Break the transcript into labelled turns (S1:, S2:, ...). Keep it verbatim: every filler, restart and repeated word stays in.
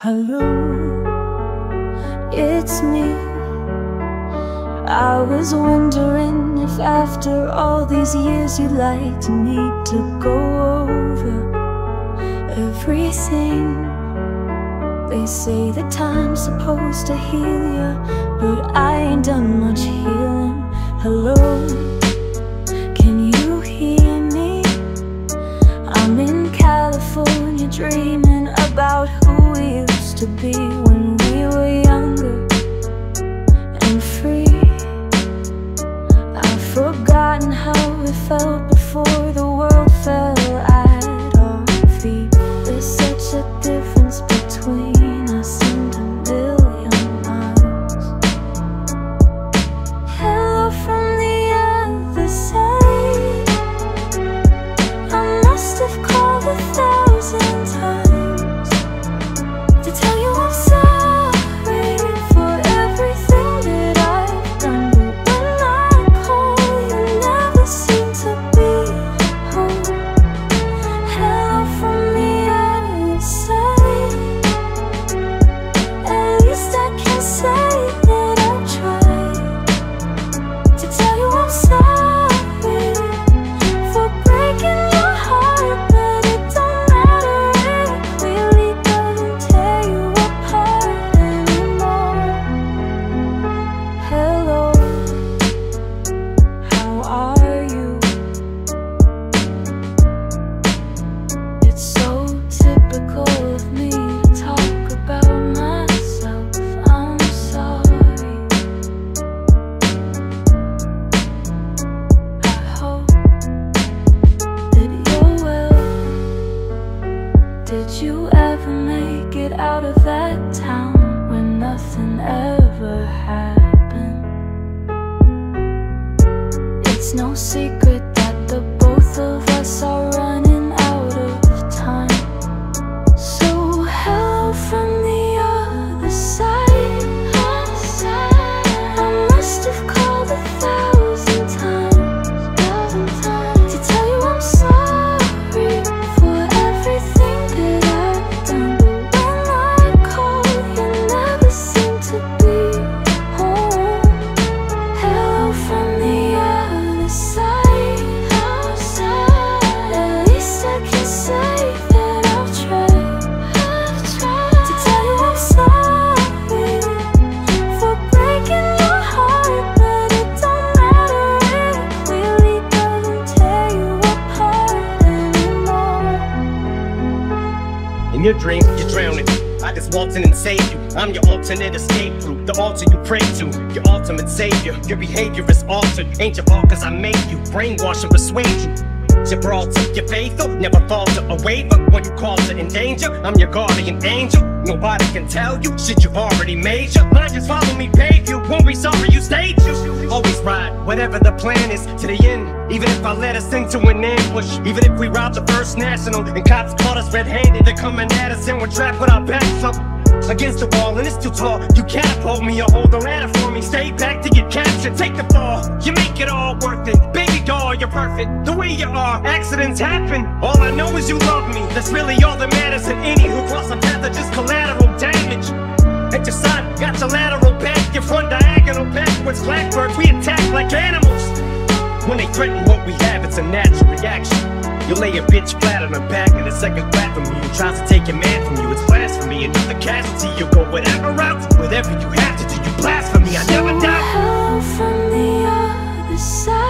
S1: Hello, it's me. I was wondering if after all these years you'd like to meet to go over everything. They say that time's supposed to heal ya, but I ain't done much healing. Hello, can you hear me? I'm in California dreaming about who we used to be when we were younger and free. I've forgotten how it felt before the world fell at our feet. There's such a difference between us and a million miles. Hello from the other side. I must have called a thousand times to tell you I'm sorry for everything that I've done. But when I call, you never seem to be home. Hello from the other side. At least I can say that I've tried to tell you I'm sorry for breaking your heart. But it don't matter, it really doesn't tear you apart anymore. Hello, how are you? It's so typical of me to talk about myself. I'm sorry. I hope that you're well. Did you ever make it out of that town when nothing ever happened? It's no secret that the both of us are running out of time. So hello from the other side. I must have called a thousand times to tell you I'm sorry for everything that I've done. But when I call, you never seem to be home. Hello from the other side. At least I can say that I've tried to tell you I'm sorry for breaking your heart. But it don't matter, it really doesn't tear you apart anymore.
S2: In your dreams, you're drowning. I just walked in and saved you. I'm your alternate escape route, the altar you pray to, your ultimate savior. Your behavior is altered, ain't your fault cause I made you. Brainwash and persuade you. Gibraltar, your faithful, never falter or waver. When you call to in danger, I'm your guardian angel. Nobody can tell you shit you've already made. Your mind just follow me, pave you. Won't be sorry you stayed you. Always ride, whatever the plan is, to the end. Even if I let us into an ambush, even if we rob the First National and cops caught us red-handed, they're coming at us and we're trapped with our backs up against the wall and it's too tall. You catapult me or hold the ladder for me. Stay back to get captured, take the fall. You make it all worth it. Baby doll, you're perfect the way you are. Accidents happen, all I know is you love me. That's really all that matters. And any who cross a path are just collateral damage. At your side, got your lateral back, your front diagonal backwards. Blackbirds, we attack like animals. When they threaten what we have, it's a natural reaction. You lay a bitch flat on her back and a second flat from you. Who tries to take your man from you, it's blasphemy. Another casualty, you'll go whatever route, whatever you have to do, you blasphemy. I never doubt.
S1: Hello from the other side.